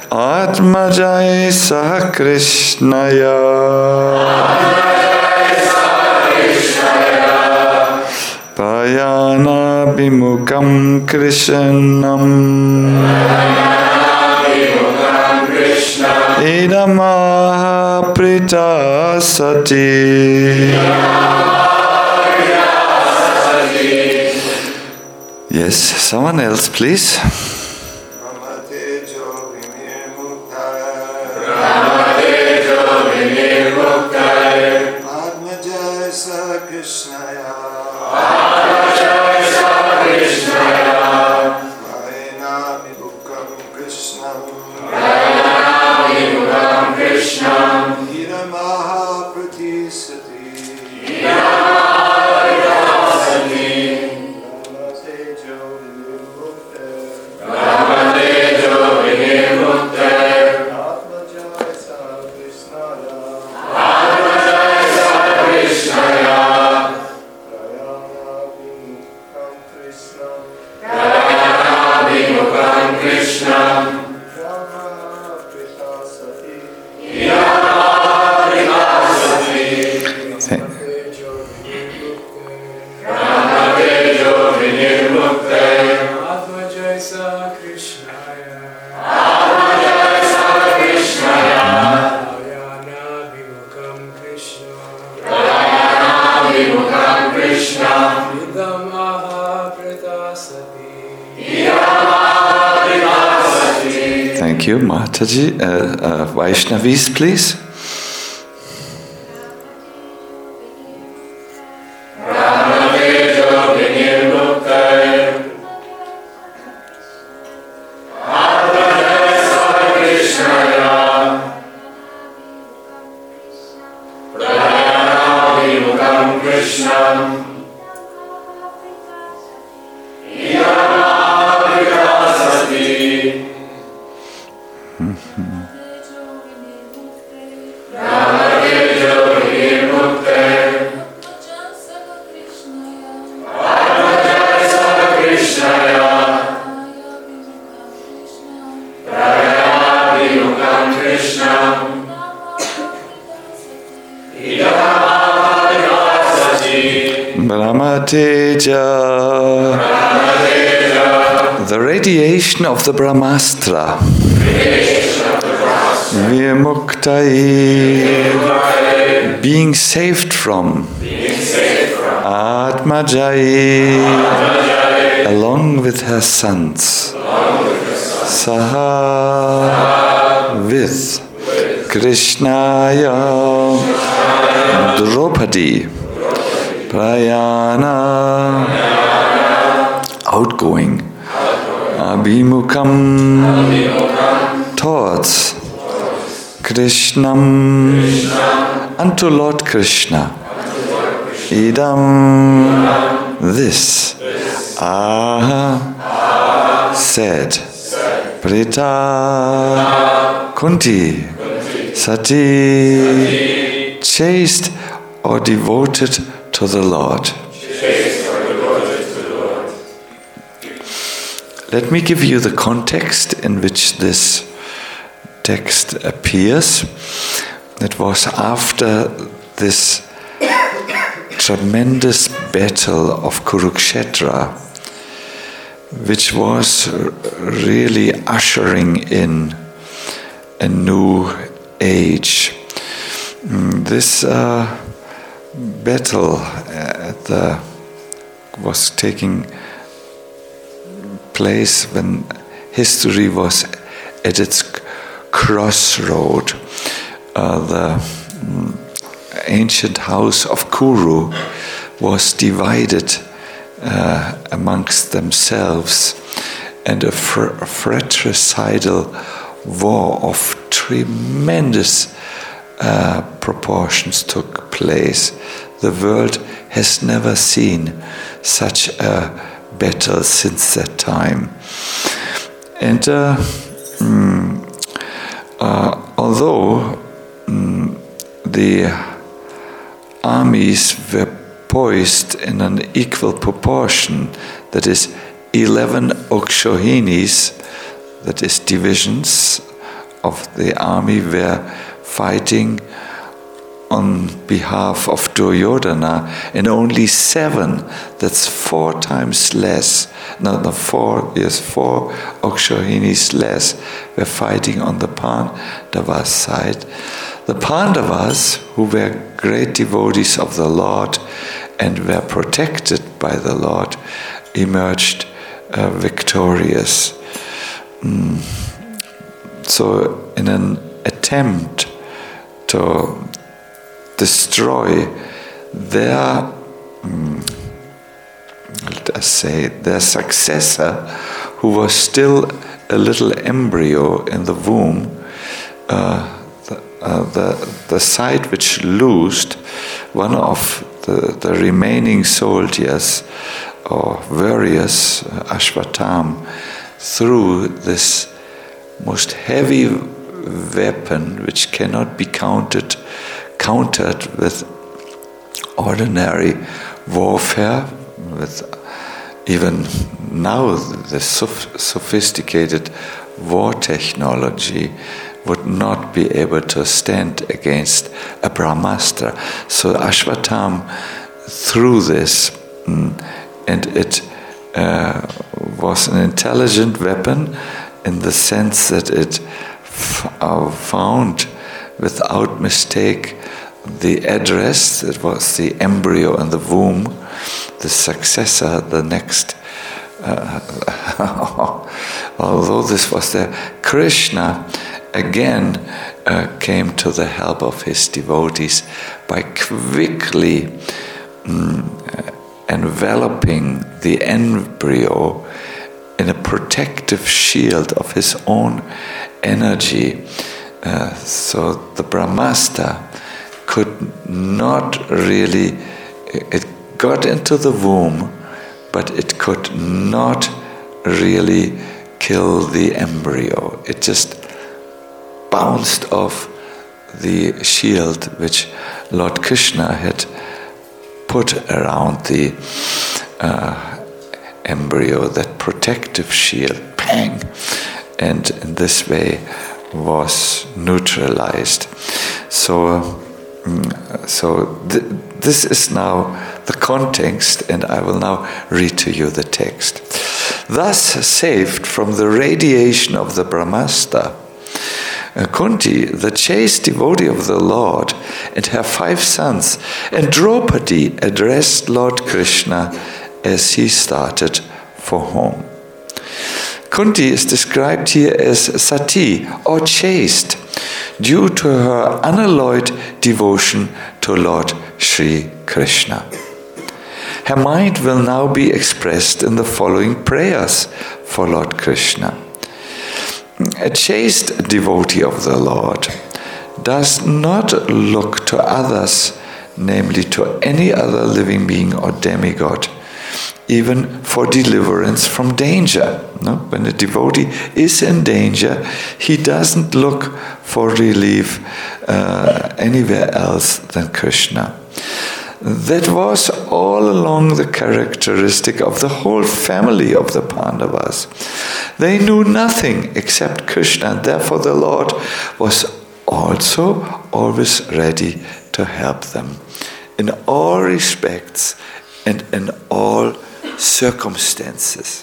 Atmajai Saha Krishnaya Payana Bimukam Krishnam Idamaha Prita Sati. Yes, someone else, please. Thank you, Mataji. Vaishnavis, please. The radiation of the Brahmastra. Vimuktai, being saved from. Atmajai, along with her sons. Saha, with Krishnaya, Draupadi. Prayana, outgoing. Abhimukam, towards. Krishnam, unto Lord Krishna. Idam, this. Aha, said. Prita, Kunti. Sati, chaste or devoted to the Lord. Let me give you the context in which this text appears. It was after this tremendous battle of Kurukshetra, which was really ushering in a new age. This battle was taking place when history was at its crossroad. The ancient house of Kuru was divided amongst themselves, and a fratricidal war of tremendous proportions took place. The world has never seen such a battle since that time. And although the armies were poised in an equal proportion, that is 11 Ukshohinis, that is divisions of the army were fighting on behalf of Duryodhana, and only 7, that's 4 times less, four Akshahinis less, were fighting on the Pandavas side. The Pandavas, who were great devotees of the Lord and were protected by the Lord, emerged victorious. So in an attempt to destroy their, their successor, who was still a little embryo in the womb, the side which loosed, one of the remaining soldiers or warriors, Ashvatam, threw this most heavy weapon which cannot be countered with ordinary warfare, with even now the sophisticated war technology would not be able to stand against a Brahmastra. So Ashvatam threw this, and it was an intelligent weapon in the sense that it found without mistake the address. It was the embryo in the womb, the successor, the next. Although this was there, Krishna again came to the help of his devotees by quickly enveloping the embryo in a protective shield of his own energy. So the Brahmastra could not really, it got into the womb, but it could not really kill the embryo. It just bounced off the shield which Lord Krishna had put around the embryo, that protective shield, pang, and in this way was neutralized. This is now the context, and I will now read to you the text. Thus saved from the radiation of the Brahmastra, Kunti, the chaste devotee of the Lord, and her 5 sons, and Draupadi addressed Lord Krishna as he started for home. Kunti is described here as Sati, or chaste, due to her unalloyed devotion to Lord Sri Krishna. Her mind will now be expressed in the following prayers for Lord Krishna. A chaste devotee of the Lord does not look to others, namely to any other living being or demigod, even for deliverance from danger. No? When a devotee is in danger, he doesn't look for relief anywhere else than Krishna. That was all along the characteristic of the whole family of the Pandavas. They knew nothing except Krishna, and therefore the Lord was also always ready to help them in all respects and in all circumstances.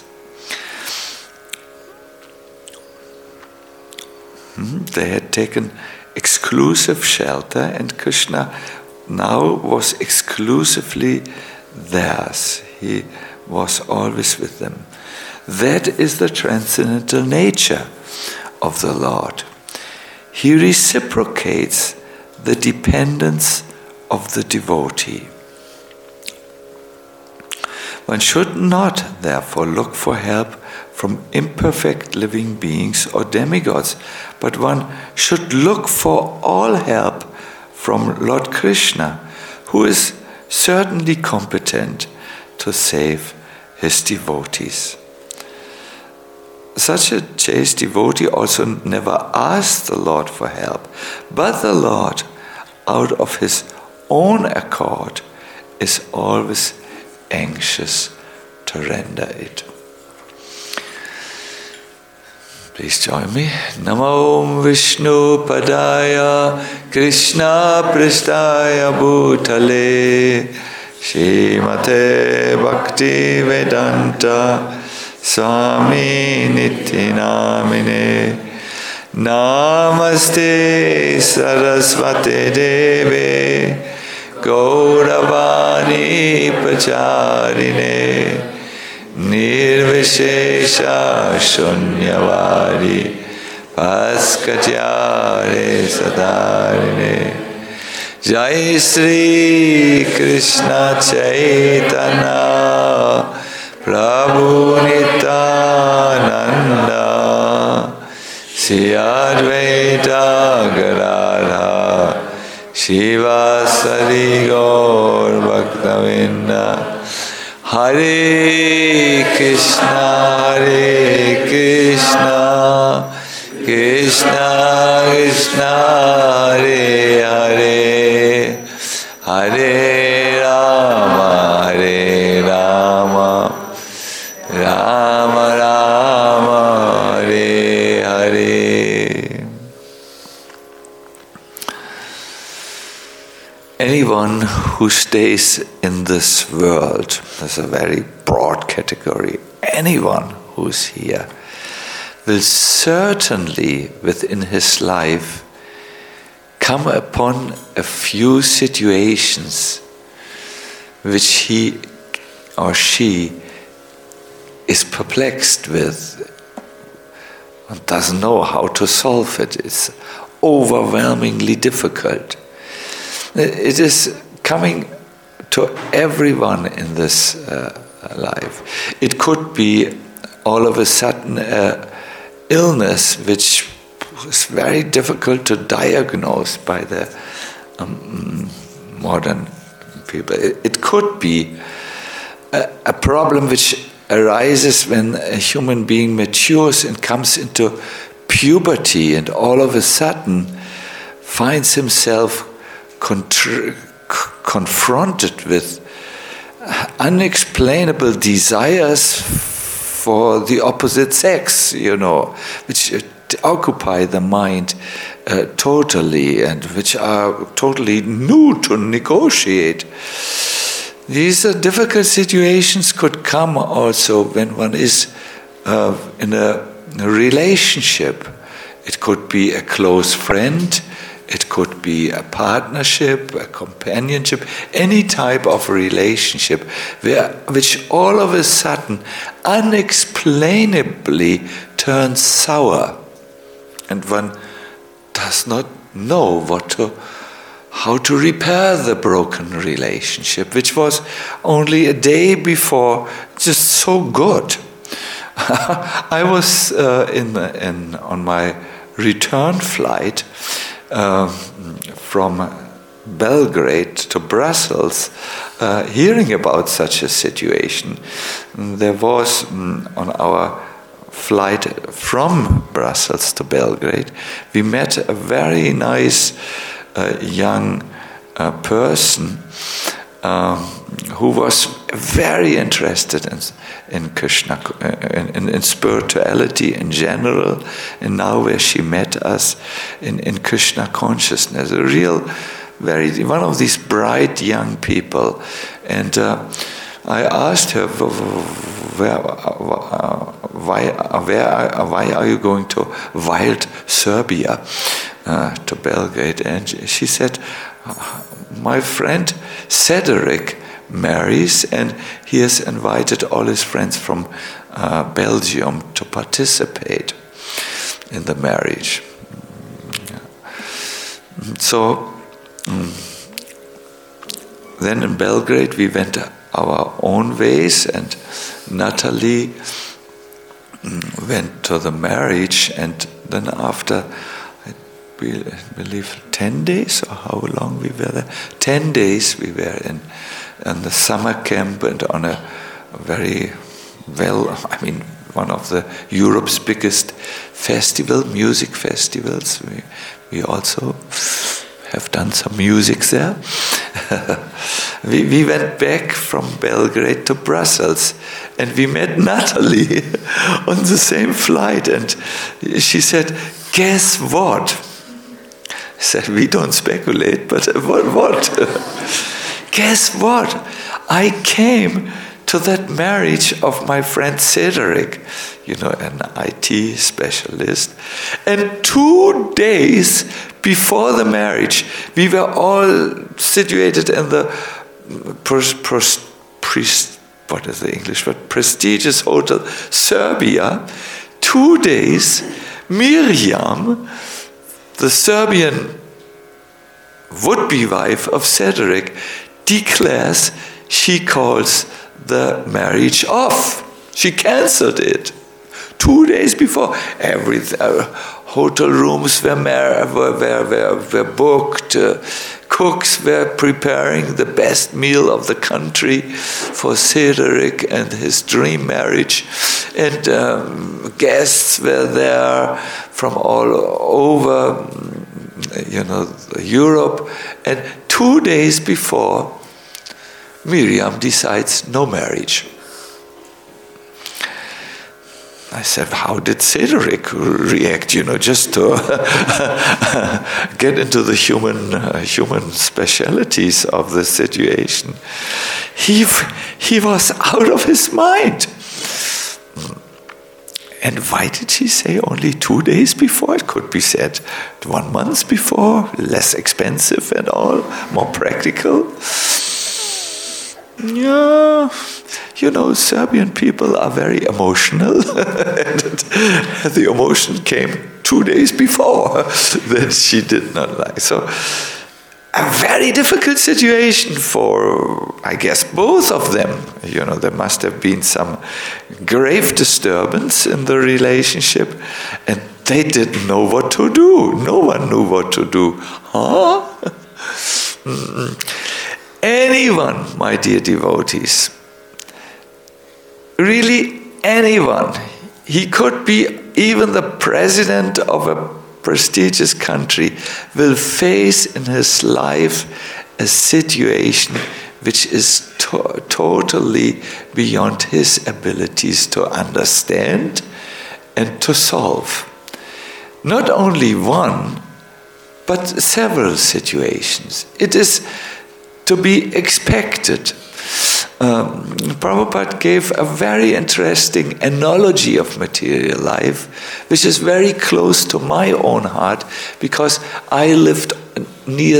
They had taken exclusive shelter, and Krishna now was exclusively theirs. He was always with them. That is the transcendental nature of the Lord. He reciprocates the dependence of the devotee. One should not, therefore, look for help from imperfect living beings or demigods, but one should look for all help from Lord Krishna, who is certainly competent to save his devotees. Such a chaste devotee also never asked the Lord for help, but the Lord, out of his own accord, is always anxious to render it. Please join me. Namo Vishnu Padaya Krishna Pristaya Bhutale Shrimate Bhakti Vedanta Swami Niti Namine Namaste Saraswate Deve Gauravani Pacharine Nirvishesha Shunyavadi Paskatyare Sadarine Jai Sri Krishna Chaitanya Prabhu Nityananda Sri Advaita Gadadhara Shivasari Gaur Bhaktavinda Hare Krishna Krishna Krishna Hare Hare Hare Rama Rama Rama Hare Hare. Anyone who stays in this world, that's a very broad category, anyone who's here will certainly within his life come upon a few situations which he or she is perplexed with and doesn't know how to solve it. It's overwhelmingly difficult. It is coming to everyone in this life. It could be all of a sudden illness which is very difficult to diagnose by the modern people. It could be a problem which arises when a human being matures and comes into puberty and all of a sudden finds himself confronted with unexplainable desires for the opposite sex, which occupy the mind totally and which are totally new to negotiate. These difficult situations could come also when one is in a relationship. It could be a close friend, it could be a partnership, a companionship, any type of relationship which all of a sudden unexplainably turns sour, and one does not know how to repair the broken relationship, which was only a day before just so good. I was on my return flight from Belgrade to Brussels, hearing about such a situation. There was on our flight from Brussels to Belgrade, we met a very nice young person who was very interested in Krishna, in spirituality in general, and now where she met us in Krishna consciousness, a real, one of these bright young people. And I asked her, why are you going to wild Serbia, to Belgrade? And she said, my friend Cedric marries and he has invited all his friends from Belgium to participate in the marriage. So then in Belgrade we went our own ways, and Natalie went to the marriage, and then after, I believe 10 days, or how long we were there? 10 days we were in the summer camp, and on a very one of the Europe's biggest music festivals. We also have done some music there. we went back from Belgrade to Brussels, and we met Natalie on the same flight, and she said, "Guess what?" I said, "We don't speculate, but what?" "Guess what? I came to that marriage of my friend Cedric, an IT specialist, and 2 days before the marriage, we were all situated in the what is the English word? Prestigious hotel, Serbia. 2 days, Miriam, the Serbian would-be wife of Cedric, declares she calls the marriage off. She cancelled it. 2 days before, hotel rooms were booked. Cooks were preparing the best meal of the country for Cedric and his dream marriage. And guests were there from all over, Europe. And 2 days before, Miriam decides no marriage. I said, how did Cedric react, just to get into the human specialities of the situation? He was out of his mind. And why did she say only 2 days before? It could be said 1 month before, less expensive and all, more practical. Yeah, Serbian people are very emotional. And the emotion came 2 days before that she did not like. So, a very difficult situation for, I guess, both of them. There must have been some grave disturbance in the relationship, and they didn't know what to do. No one knew what to do. Huh? Anyone, my dear devotees, really anyone, he could be even the president of a prestigious country, will face in his life a situation which is totally beyond his abilities to understand and to solve. Not only one, but several situations. It is to be expected. Prabhupada gave a very interesting analogy of material life, which is very close to my own heart, because I lived near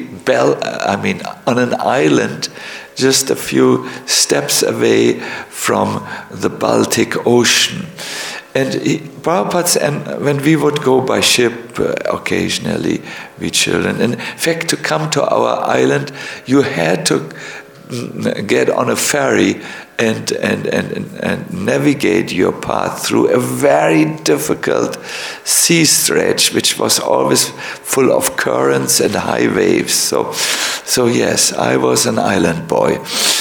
on an island just a few steps away from the Baltic Ocean. And when we would go by ship, occasionally, we children. In fact, to come to our island, you had to get on a ferry and navigate your path through a very difficult sea stretch, which was always full of currents and high waves. So yes, I was an island boy.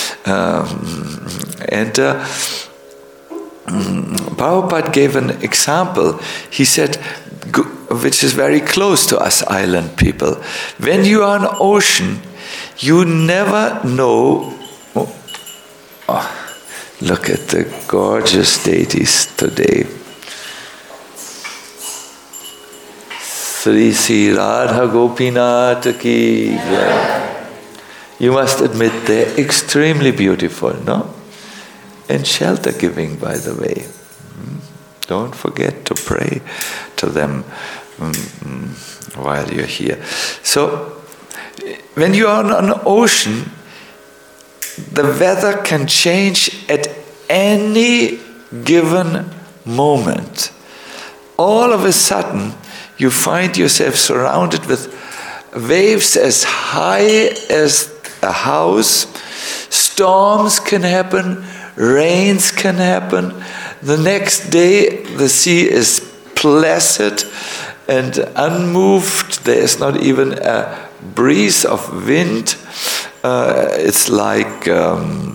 Prabhupada gave an example. He said, which is very close to us island people. When you are on an ocean, you never know. Look at the gorgeous deities today. Sri Sri Radha Gopinath ki jai. You must admit they're extremely beautiful, no? And shelter giving, by the way. Don't forget to pray to them while you're here. So, when you are on an ocean, the weather can change at any given moment. All of a sudden, you find yourself surrounded with waves as high as a house. Storms can happen. Rains can happen. The next day, the sea is placid and unmoved. There is not even a breeze of wind. It's like a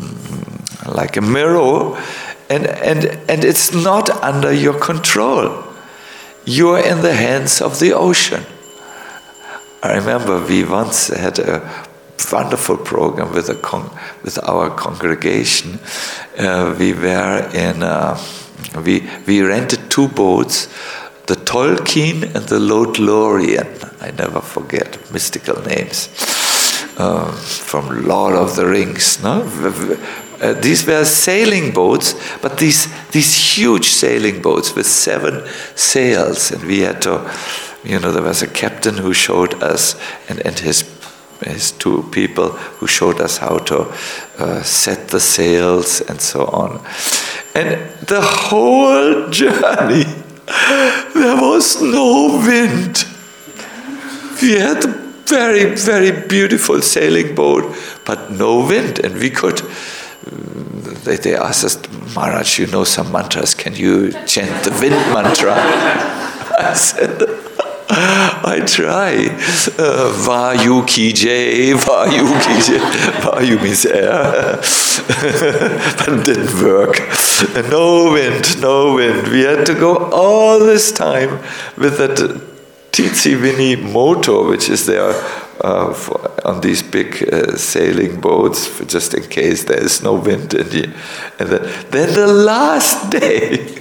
mirror, and it's not under your control. You are in the hands of the ocean. I remember we once had a wonderful program with our congregation. We were in. We rented 2 boats, the Tolkien and the Lothlorien. I never forget mystical names from Lord of the Rings. No, these were sailing boats, but these huge sailing boats with 7 sails, and we had to. There was a captain who showed us, and his 2 people who showed us how to set the sails and so on. And the whole journey, there was no wind. We had a very, very beautiful sailing boat, but no wind. And we could, they asked us, Maharaj, you know some mantras, can you chant the wind mantra? I said, I try. Vayu ki jai, Vayu ki jai. Vayu means air. But it didn't work. No wind. We had to go all this time with that Tsitsi Vinny motor, which is there on these big sailing boats, just in case there is no wind. And then the last day,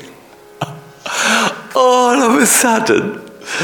all of a sudden,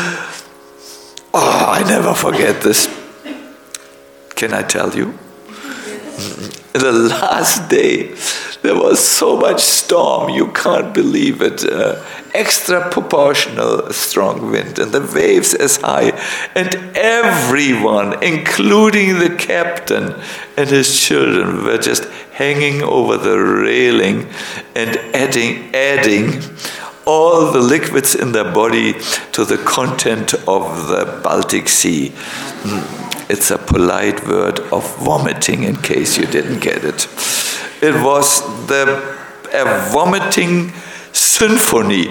I never forget this. Can I tell you? The last day, there was so much storm, you can't believe it. Extra proportional strong wind, and the waves as high. And everyone, including the captain and his children, were just hanging over the railing and adding all the liquids in their body to the content of the Baltic Sea. It's a polite word of vomiting, in case you didn't get it. It was a vomiting symphony.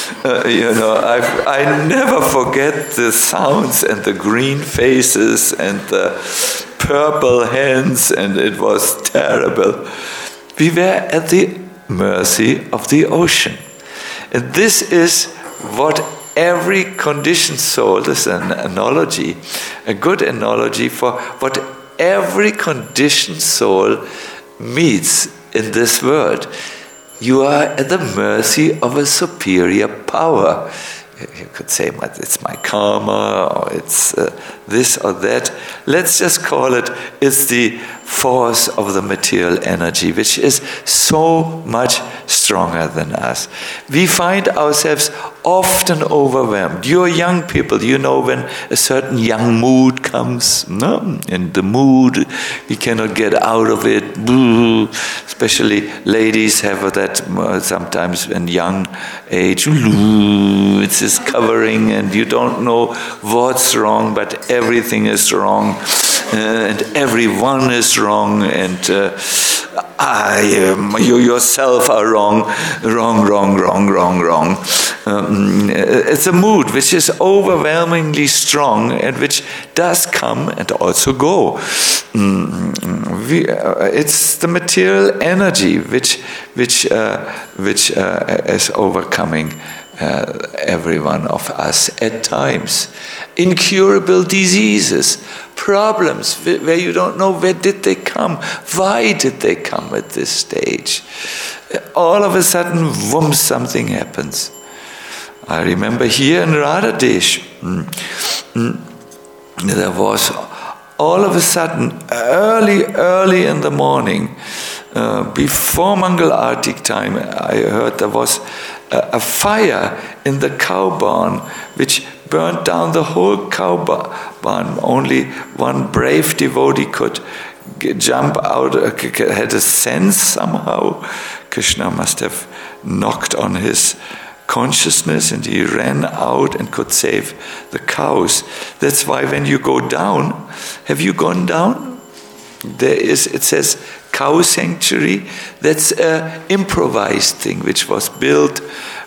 I never forget the sounds and the green faces and the purple hands, and it was terrible. We were at the mercy of the ocean. And this is what every conditioned soul, this is an analogy, a good analogy for what every conditioned soul meets in this world. You are at the mercy of a superior power. You could say it's my karma, or it's this or that. Let's just call it's the force of the material energy, which is so much stronger than us. We find ourselves often overwhelmed. You're young people, when a certain young mood comes, no? In the mood, we cannot get out of it. Especially ladies have that sometimes in young age. It's just covering, and you don't know what's wrong, but everything is wrong, and everyone is wrong, and you yourself are wrong. It's a mood which is overwhelmingly strong and which does come and also go. It's the material energy which is overcoming every one of us at times. Incurable diseases, problems where you don't know where did they come, why did they come at this stage. All of a sudden, something happens. I remember here in Radhadesh, there was all of a sudden, early in the morning, before Mangal Artik time, I heard there was a fire in the cow barn which burned down the whole cow barn. Only one brave devotee could jump out, had a sense somehow. Krishna must have knocked on his consciousness, and he ran out and could save the cows. That's why when you go down, have you gone down? It says cow sanctuary. That's an improvised thing which was built,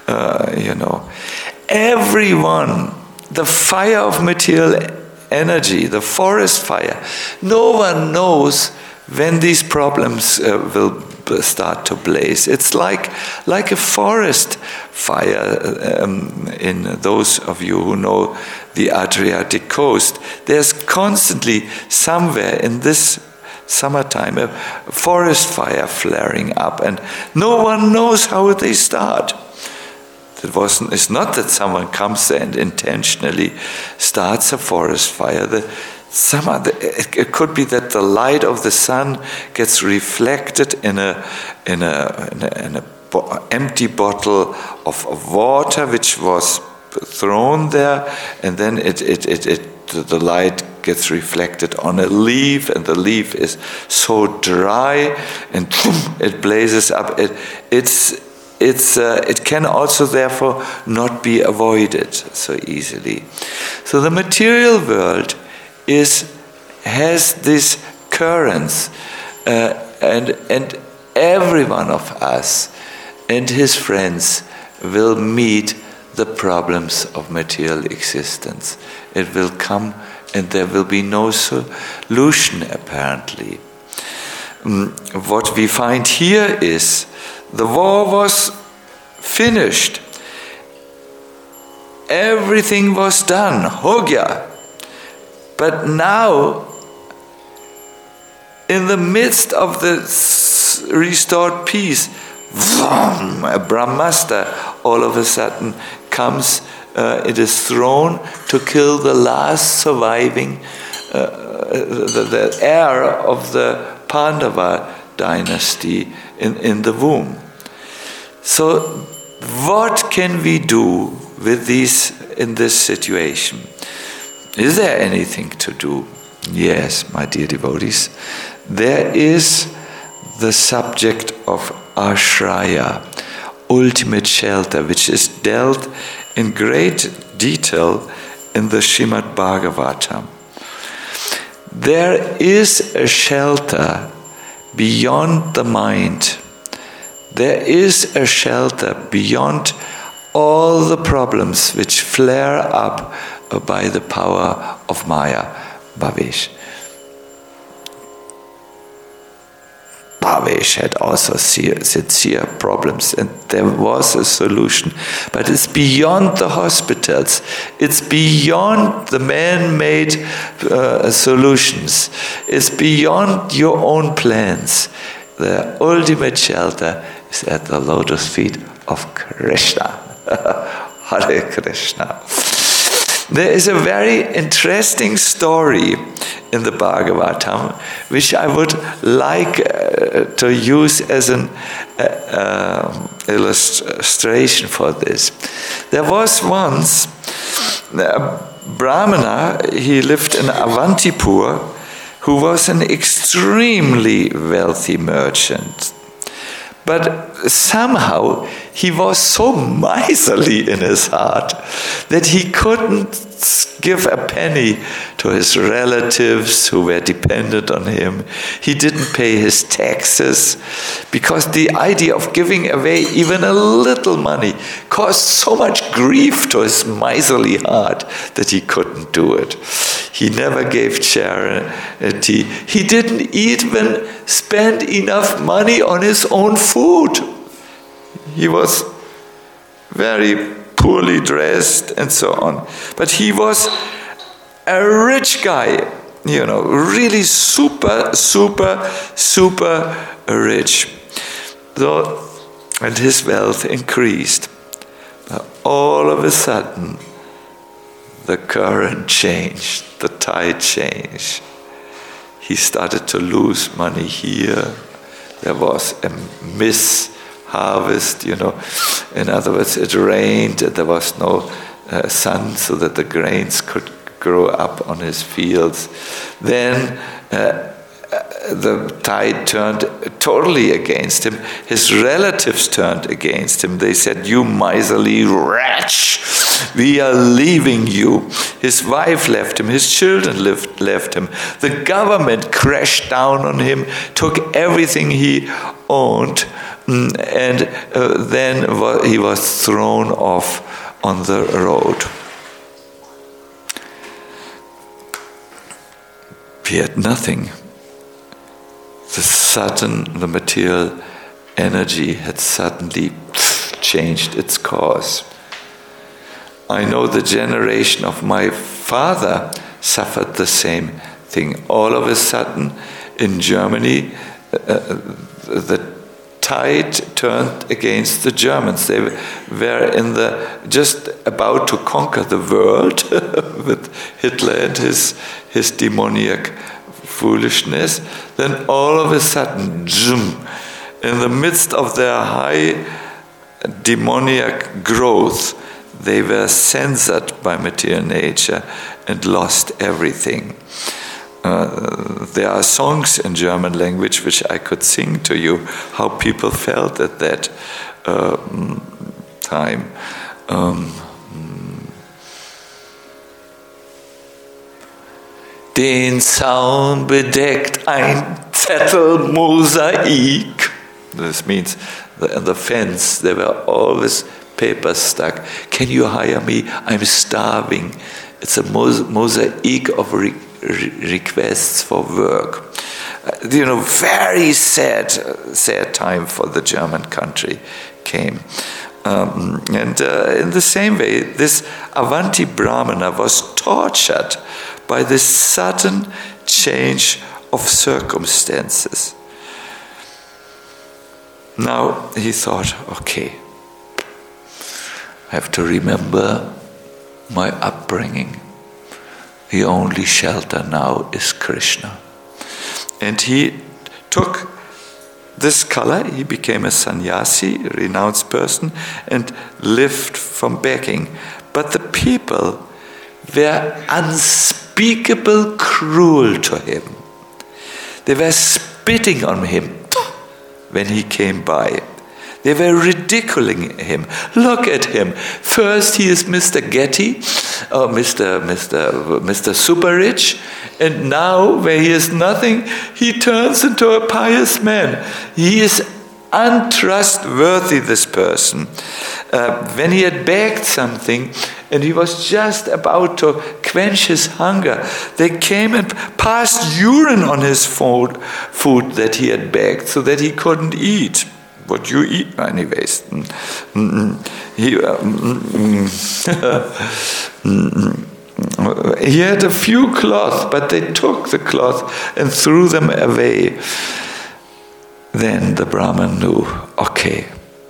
Everyone, the fire of material energy, the forest fire, no one knows when these problems will start to blaze. It's like a forest fire. In those of you who know the Adriatic coast, there's constantly somewhere in this summertime a forest fire flaring up, and no one knows how they start. It's not that someone comes there and intentionally starts a forest fire. It could be that the light of the sun gets reflected in an empty bottle of water which was thrown there, and then the light gets reflected on a leaf, and the leaf is so dry, and it blazes up. It can also therefore not be avoided so easily. So the material world has these currents, and every one of us and his friends will meet the problems of material existence. It will come, and there will be no solution apparently. What we find here is the war was finished. Everything was done, Hogya. But now, in the midst of the restored peace, a Brahmastra all of a sudden comes. It is thrown to kill the last surviving, the heir of the Pandava dynasty in the womb. So, what can we do with these in this situation? Is there anything to do? Yes, my dear devotees. There is the subject of ashraya, ultimate shelter, which is dealt in great detail in the Srimad Bhagavatam. There is a shelter beyond the mind. There is a shelter beyond all the problems which flare up by the power of Maya, Bhavesh. Bhavesh had also sincere problems, and there was a solution. But it's beyond the hospitals. It's beyond the man-made solutions. It's beyond your own plans. The ultimate shelter is at the lotus feet of Krishna. Hare Krishna. There is a very interesting story in the Bhagavatam, which I would like to use as an illustration for this. There was once a Brahmana, he lived in Avantipur, who was an extremely wealthy merchant. But somehow he was so miserly in his heart that he couldn't give a penny to his relatives who were dependent on him. He didn't pay his taxes because the idea of giving away even a little money caused so much grief to his miserly heart that he couldn't do it. He never gave charity. He didn't even spend enough money on his own food. He was very poorly dressed and so on. But he was a rich guy, really super rich. And his wealth increased. But all of a sudden, the current changed, the tide changed. He started to lose money here. There was a harvest, In other words, it rained, there was no sun so that the grains could grow up on his fields. Then the tide turned totally against him. His relatives turned against him. They said, "You miserly wretch, we are leaving you." His wife left him. His children left him. The government crashed down on him, took everything he owned, and then he was thrown off on the road. He had nothing. The material energy had suddenly changed its course. I know the generation of my father suffered the same thing. All of a sudden, in Germany, the tide turned against the Germans. They were just about to conquer the world with Hitler and his demoniac foolishness. Then all of a sudden, zoom, in the midst of their high demoniac growth, they were censored by material nature and lost everything. There are songs in German language which I could sing to you, how people felt at that time. Den Zaun bedeckt ein Zettelmosaik. This means the fence, there were always papers stuck. Can you hire me? I'm starving. It's a mosaic of requests for work. Very sad time for the German country came. And in the same way, this Avanti Brahmana was tortured by this sudden change of circumstances. Now he thought, okay, I have to remember my upbringing. The only shelter now is Krishna. And he took this color, he became a sannyasi, a renounced person, and lived from begging. But the people were unspeakable cruel to him. They were spitting on him when he came by. They were ridiculing him. Look at him. First he is Mr. Getty, or Mr. Super Rich, and now where he is nothing, he turns into a pious man. He is untrustworthy, this person. When he had begged something, and he was just about to quench his hunger, they came and passed urine on his food that he had begged, so that he couldn't eat. What you eat, anyways. He had a few cloths, but they took the cloth and threw them away. Then the Brahman knew, okay,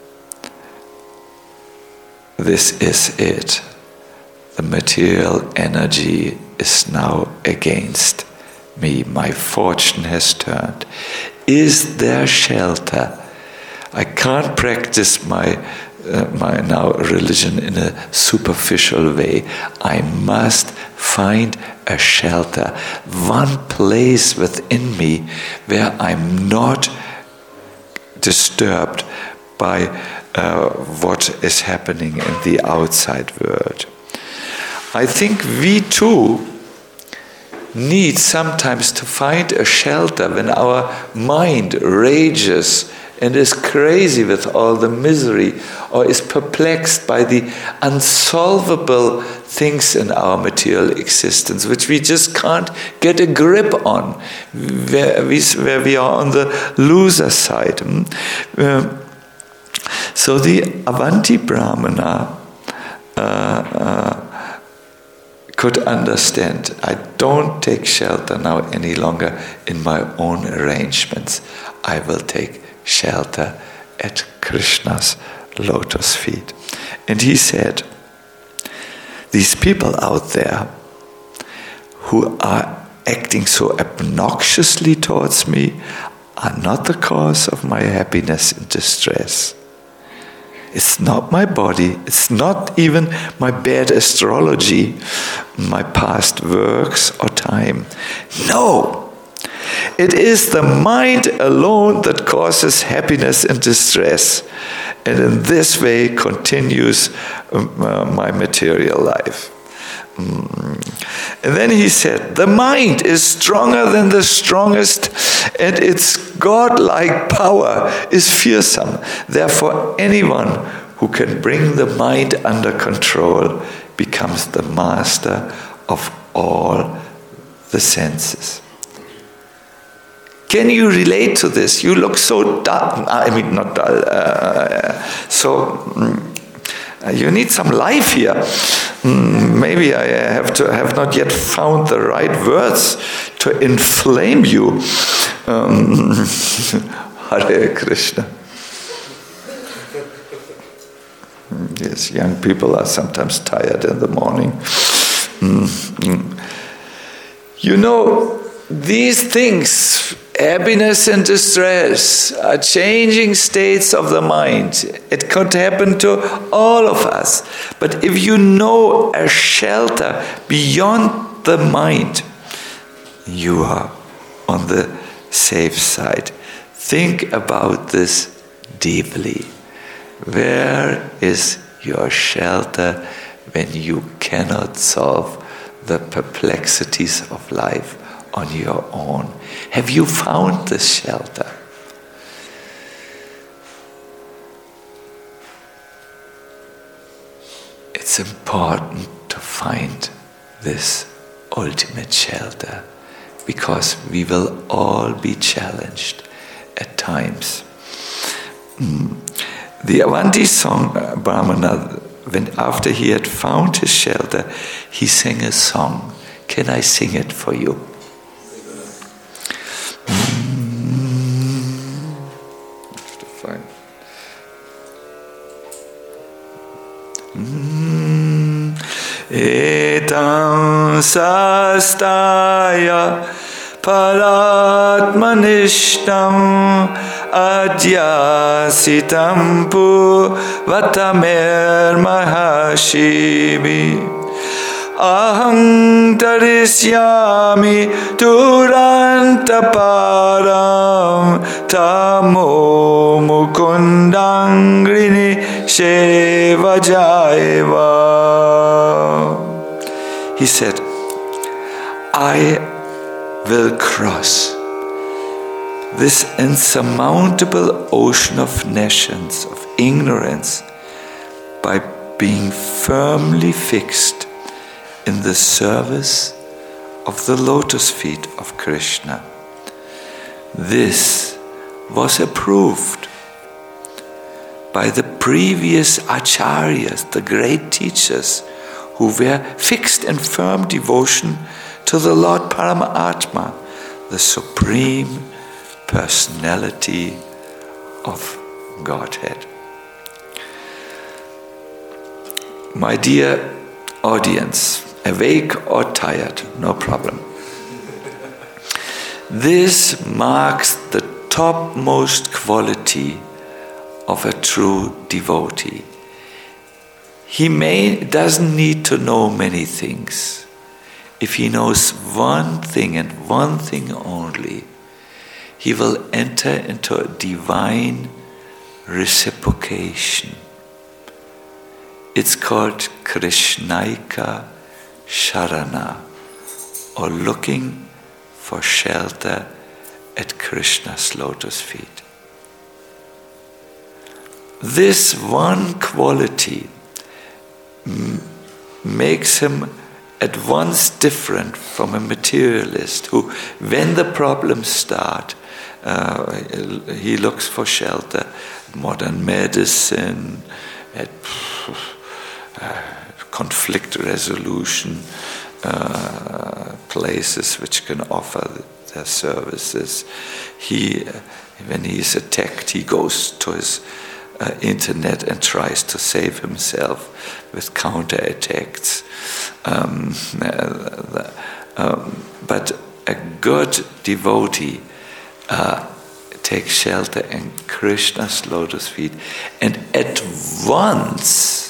this is it. The material energy is now against me. My fortune has turned. Is there shelter? I can't practice my now religion in a superficial way. I must find a shelter, one place within me where I'm not disturbed by what is happening in the outside world. I think we too need sometimes to find a shelter when our mind rages and is crazy with all the misery, or is perplexed by the unsolvable things in our material existence, which we just can't get a grip on, where we are on the loser side. So the Avanti Brahmana could understand, I don't take shelter now any longer in my own arrangements. I will take shelter at Krishna's lotus feet. And he said, these people out there who are acting so obnoxiously towards me are not the cause of my happiness and distress. It's not my body, it's not even my bad astrology, my past works or time. No! It is the mind alone that causes happiness and distress, and in this way continues my material life. And then he said, the mind is stronger than the strongest, and its godlike power is fearsome. Therefore, anyone who can bring the mind under control becomes the master of all the senses. Can you relate to this? You look so dull. I mean, not dull. You need some life here. Maybe I have not yet found the right words to inflame you. Hare Krishna. Yes, young people are sometimes tired in the morning. You know, these things, happiness and distress, are changing states of the mind. It could happen to all of us. But if you know a shelter beyond the mind, you are on the safe side. Think about this deeply. Where is your shelter when you cannot solve the perplexities of life on your own? Have you found this shelter? It's important to find this ultimate shelter, because we will all be challenged at times. The Avanti song, Brahmana, when after he had found his shelter, he sang a song. Can I sing it for you? Etam sastaya paratmanishtam adyasitam vatamer mahashibi aham tarisyami durantaparam tamo mukundangrini shevajaiva. He said, I will cross this insurmountable ocean of nations, of ignorance, by being firmly fixed in the service of the lotus feet of Krishna. This was approved by the previous acharyas, the great teachers, who were fixed in firm devotion to the Lord Paramatma, the Supreme Personality of Godhead. My dear audience, awake or tired, no problem. This marks the topmost quality of a true devotee. He doesn't need to know many things. If he knows one thing and one thing only, he will enter into a divine reciprocation. It's called Krishnaika Sharana, or looking for shelter at Krishna's lotus feet. This one quality makes him at once different from a materialist who, when the problems start, he looks for shelter, modern medicine, at conflict resolution, places which can offer their services. When he is attacked, he goes to his internet and tries to save himself with counterattacks. But a good devotee takes shelter in Krishna's lotus feet and at once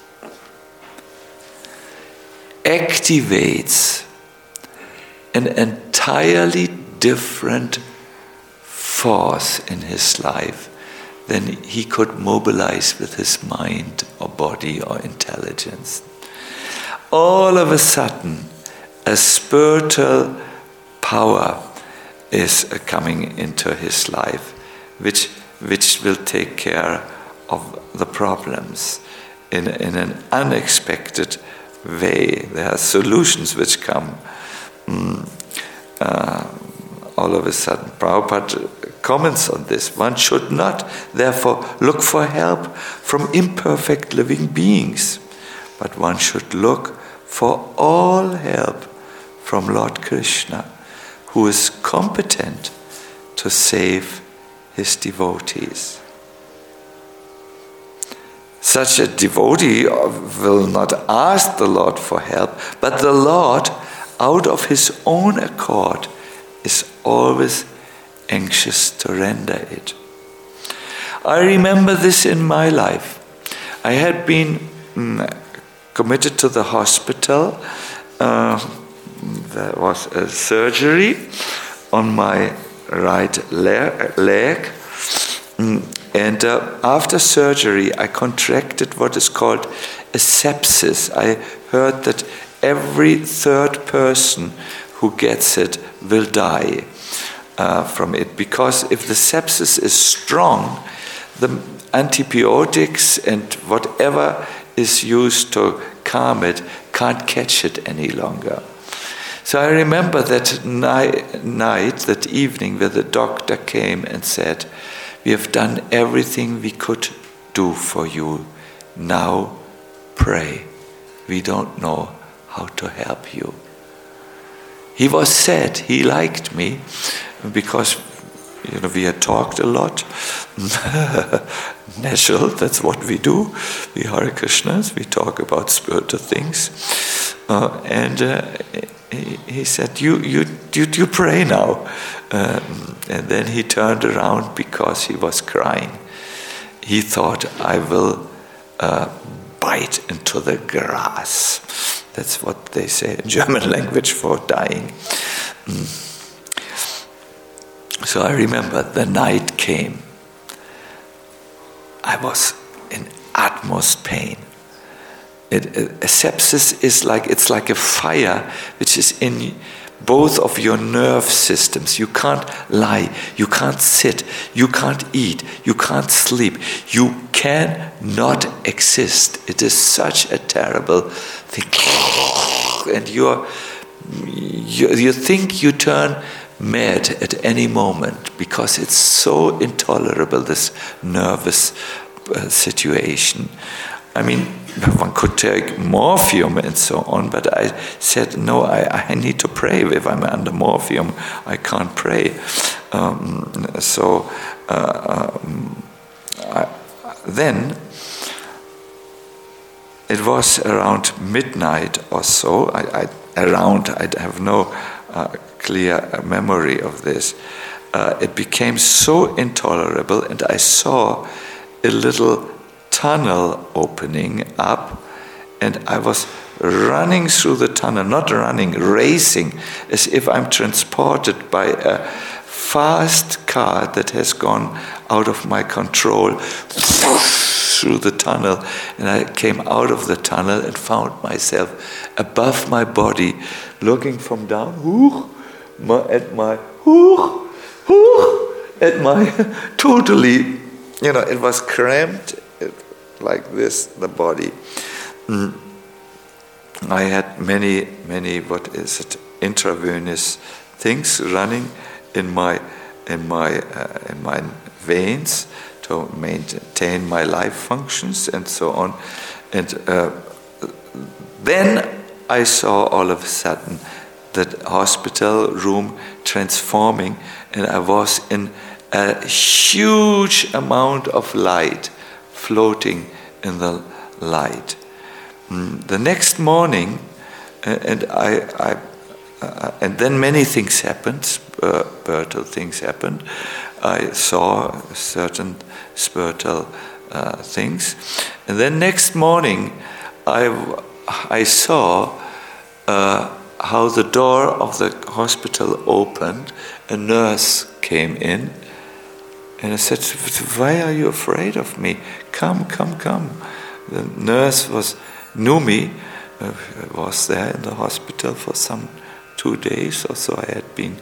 activates an entirely different force in his life than he could mobilize with his mind or body or intelligence. All of a sudden, a spiritual power is coming into his life, which will take care of the problems in an unexpected way. There are solutions which come all of a sudden, Prabhupada comments on this. One should not, therefore, look for help from imperfect living beings, but one should look for all help from Lord Krishna, who is competent to save his devotees. Such a devotee will not ask the Lord for help, but the Lord, out of his own accord, is always anxious to render it. I remember this in my life. I had been committed to the hospital. There was a surgery on my right leg. And after surgery, I contracted what is called a sepsis. I heard that every third person who gets it will die from it. Because if the sepsis is strong, the antibiotics and whatever is used to calm it can't catch it any longer. So I remember that night, that evening, where the doctor came and said, "We have done everything we could do for you. Now pray. We don't know how to help you." He was sad. He liked me because, we had talked a lot. Natural, that's what we do. We Hare Krishnas, we talk about spiritual things. He said, you pray now. And then he turned around because he was crying. He thought, I will bite into the grass. That's what they say in German language for dying. So I remember the night came. I was in utmost pain. A sepsis is like a fire which is in both of your nerve systems. You can't lie, you can't sit, you can't eat, you can't sleep. You cannot exist. It is such a terrible thing. And you think you turn mad at any moment because it's so intolerable, this nervous situation. I mean, one could take morphium and so on, but I said, no, I need to pray. If I'm under morphium, I can't pray. Then it was around midnight or so. I have no clear memory of this. It became so intolerable, and I saw a little tunnel opening up, and I was running through the tunnel, not running, racing, as if I'm transported by a fast car that has gone out of my control through the tunnel. And I came out of the tunnel and found myself above my body, looking from down at my totally, it was cramped like this, the body. I had many, intravenous things running in my veins to maintain my life functions and so on. And then I saw all of a sudden the hospital room transforming, and I was in a huge amount of light floating in the light. The next morning, and then many things happened, spiritual things happened. I saw certain spiritual things, and then next morning, I saw how the door of the hospital opened. A nurse came in, and I said, "Why are you afraid of me? Come." The nurse knew me. I was there in the hospital for some 2 days or so. I had been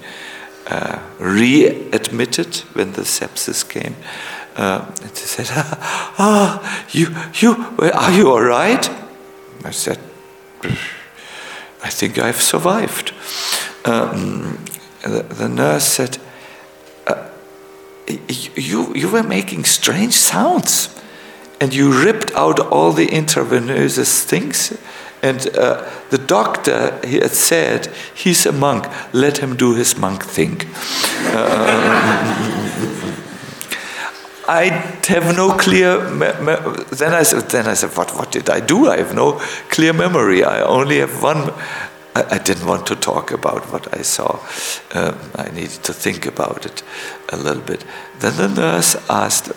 readmitted when the sepsis came. And she said, are you all right? I said, I think I've survived. the nurse said, you were making strange sounds, and you ripped out all the intravenous things, and the doctor, he had said, he's a monk, let him do his monk thing. I have no clear. Then I said, what did I do? I have no clear memory. I only have one. I didn't want to talk about what I saw. I needed to think about it a little bit. Then the nurse asked,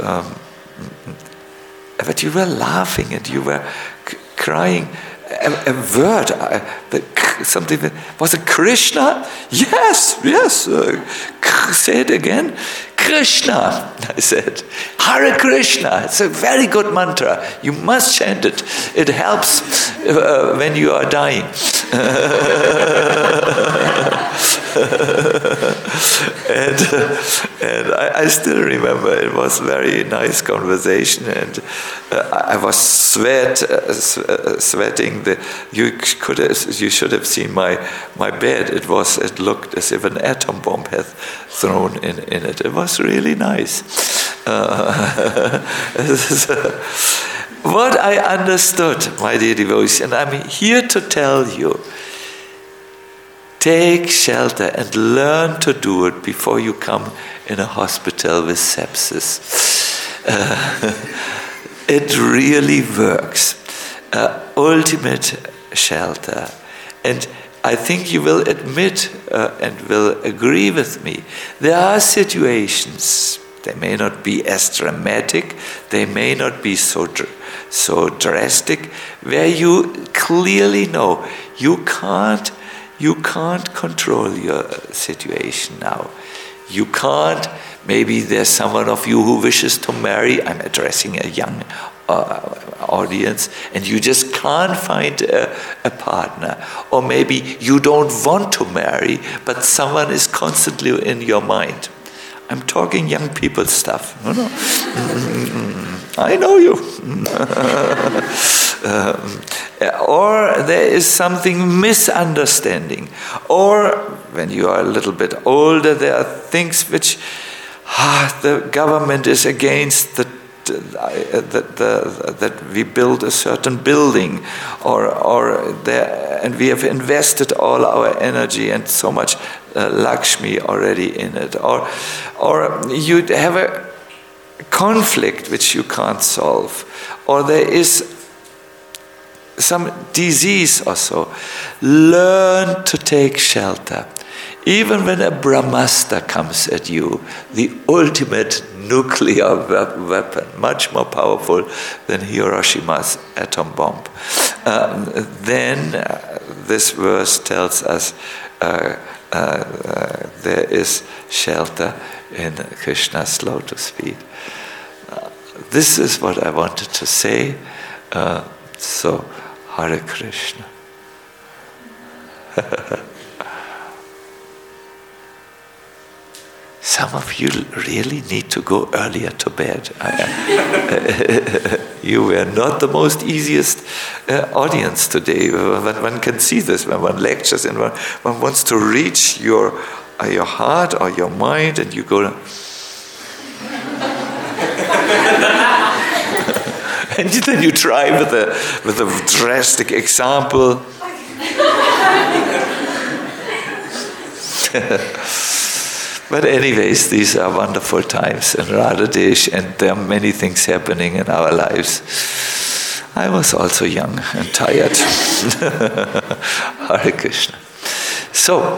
but you were laughing and you were crying. A word, something. Was it Krishna? Yes. Say it again. Krishna, I said. Hare Krishna. It's a very good mantra. You must chant it. It helps when you are dying. and I still remember it was a very nice conversation, and I was sweating. You should have seen my bed. It looked as if an atom bomb had thrown in it. It was really nice. What I understood, my dear devotees, and I'm here to tell you, take shelter and learn to do it before you come in a hospital with sepsis. It really works. Ultimate shelter. And I think you will admit and will agree with me. There are situations, they may not be as dramatic, they may not be so drastic, where you clearly know you can't control your situation now. You can't. Maybe there's someone of you who wishes to marry. I'm addressing a young audience, and you just can't find a partner. Or maybe you don't want to marry, but someone is constantly in your mind. I'm talking young people stuff. No. I know you. Or there is something misunderstanding. Or when you are a little bit older, there are things which the government is against, that we build a certain building, and we have invested all our energy and so much Lakshmi already in it. Or you have a conflict which you can't solve, or there is some disease or so. Learn to take shelter. Even when a Brahmastra comes at you, the ultimate nuclear weapon, much more powerful than Hiroshima's atom bomb, then this verse tells us there is shelter in Krishna's lotus feet. This is what I wanted to say. So, Hare Krishna. Some of you really need to go earlier to bed. You were not the most easiest audience today. One can see this when one lectures and one wants to reach your heart or your mind, and you go. And then you try with a drastic example. But anyways, these are wonderful times in Radha Desh, and there are many things happening in our lives. I was also young and tired. Hare Krishna. So,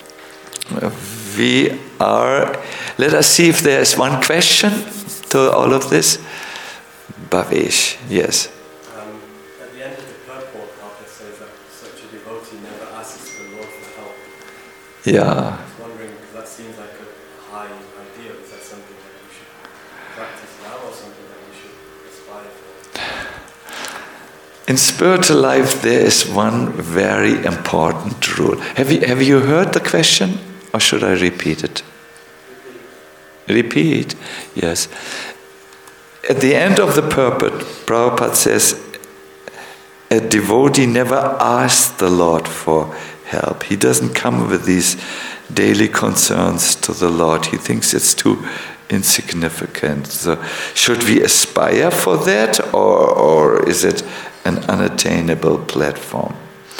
let us see if there is one question to all of this. Bhavesh, yes. At the end of the purport, Prabhupada says that such a devotee never asks the Lord for help. Yeah. I was wondering, because that seems like a high ideal. Is that something that we should practice now, or something that we should aspire for? In spiritual life, there is one very important rule. Have you heard the question, or should I repeat it? Repeat? Yes. At the end of the purport, Prabhupada says, a devotee never asks the Lord for help. He doesn't come with these daily concerns to the Lord. He thinks it's too insignificant. So should we aspire for that, or is it an unattainable platform?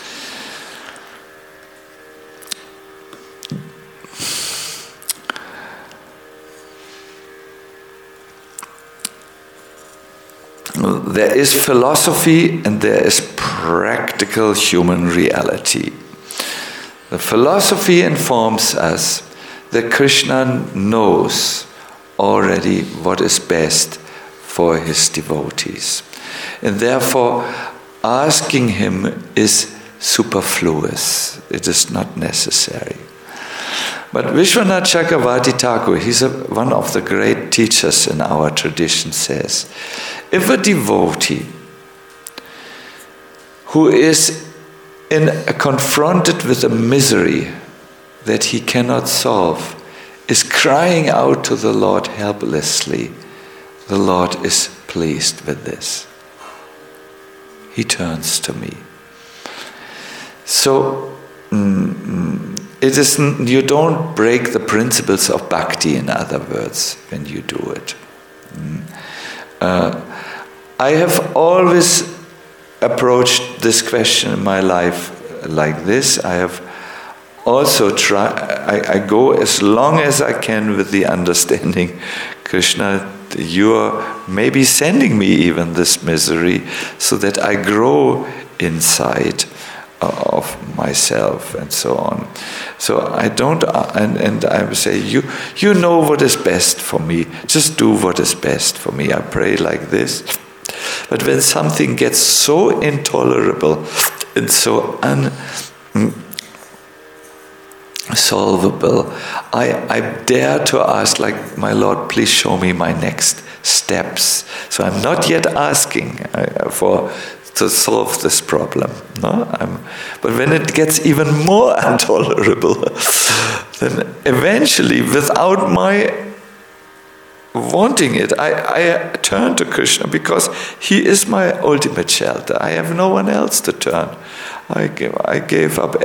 There is philosophy and there is practical human reality. The philosophy informs us that Krishna knows already what is best for his devotees. And therefore, asking him is superfluous. It is not necessary. But Vishwanath Chakravarti Thakur, he's one of the great teachers in our tradition, says, if a devotee who is confronted with a misery that he cannot solve is crying out to the Lord helplessly, the Lord is pleased with this. He turns to me. So, it isn't, you don't break the principles of bhakti, in other words, when you do it. I have always approached this question in my life like this. I have also I go as long as I can with the understanding, Krishna, you are maybe sending me even this misery so that I grow inside of myself and so on. So I don't, and I would say, you know what is best for me. Just do what is best for me. I pray like this. But when something gets so intolerable and so unsolvable, I dare to ask, like, my Lord, please show me my next steps. So I'm not yet asking to solve this problem. No, but when it gets even more intolerable, then eventually, without my wanting it, I turn to Krishna because he is my ultimate shelter. I have no one else to turn. I gave up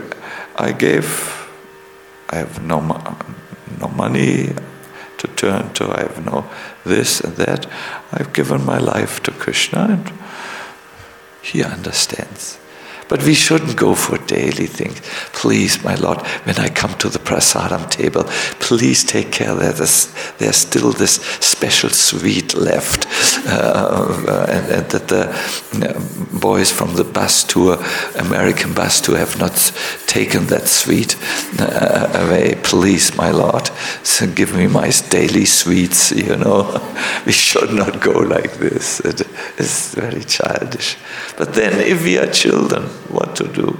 I have no money to turn to. I have no this and that. I've given my life to Krishna, and he understands. But we shouldn't go for daily things. Please, my Lord, when I come to the prasadam table, please take care that there's still this special sweet left, and that the boys from the bus tour, American bus tour, have not taken that sweet away. Please, my Lord, so give me my daily sweets, We should not go like this. It is very childish. But then if we are children, what to do?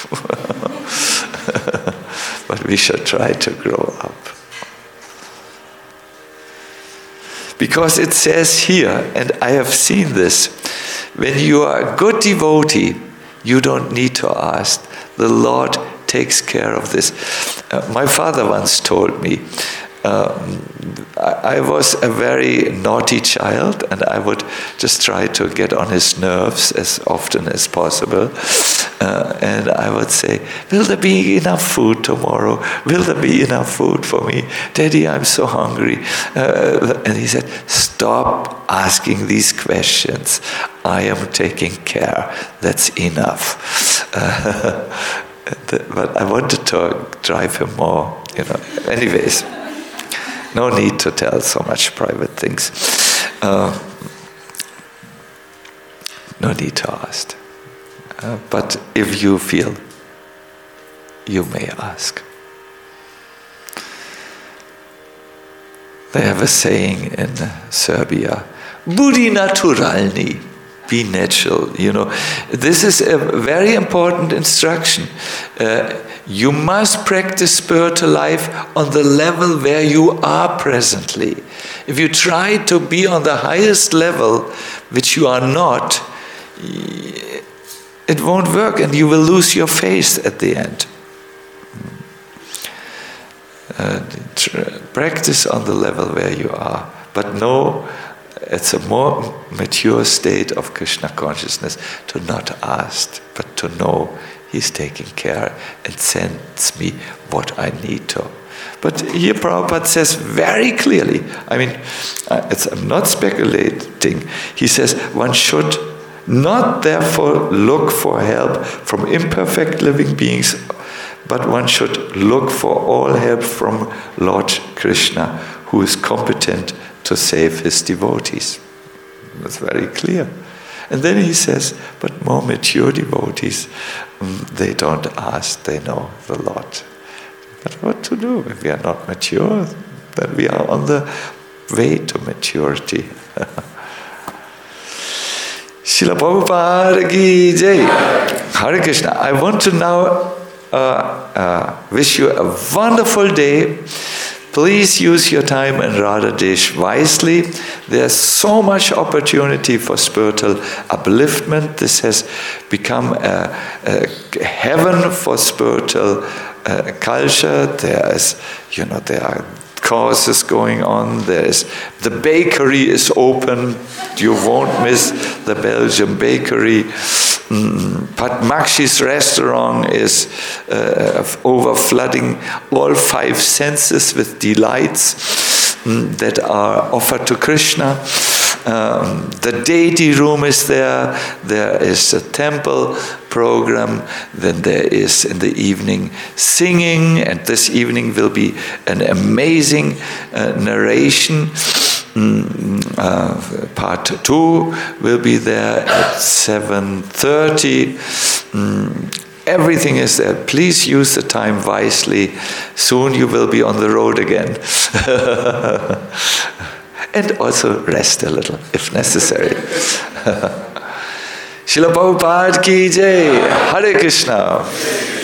But we should try to grow up. Because it says here, and I have seen this, when you are a good devotee, you don't need to ask. The Lord takes care of this. My father once told me, I was a very naughty child, and I would just try to get on his nerves as often as possible. And I would say, will there be enough food tomorrow? Will there be enough food for me? Daddy, I'm so hungry. And he said, stop asking these questions. I am taking care. That's enough. But I wanted to drive him more, Anyways. No need to tell so much private things. No need to ask. But if you feel, you may ask. They have a saying in Serbia, Budi naturalni, be natural. This is a very important instruction. You must practice spiritual life on the level where you are presently. If you try to be on the highest level, which you are not, it won't work, and you will lose your faith at the end. Practice on the level where you are, but know it's a more mature state of Krishna consciousness to not ask, but to know He's taking care and sends me what I need to. But here Prabhupada says very clearly, I'm not speculating, he says one should not therefore look for help from imperfect living beings, but one should look for all help from Lord Krishna, who is competent to save his devotees. That's very clear. And then he says, but more mature devotees, they don't ask, they know the Lord. But what to do if we are not mature? Then we are on the way to maturity. Srila Prabhupada ki jai. Hare Krishna. I want to now wish you a wonderful day. Please use your time in Radha Desh wisely. There's so much opportunity for spiritual upliftment. This has become a heaven for spiritual culture. There are courses going on. The bakery is open. You won't miss the Belgian bakery. Padmakshi's restaurant is overflooding all 5 senses with delights that are offered to Krishna. The deity room is there. There is a temple program. Then there is in the evening singing, and this evening will be an amazing narration. Part 2 will be there at 7:30. Everything is there. Please use the time wisely. Soon you will be on the road again. And also rest a little if necessary. Srila Prabhupada ki jai. Hare Krishna.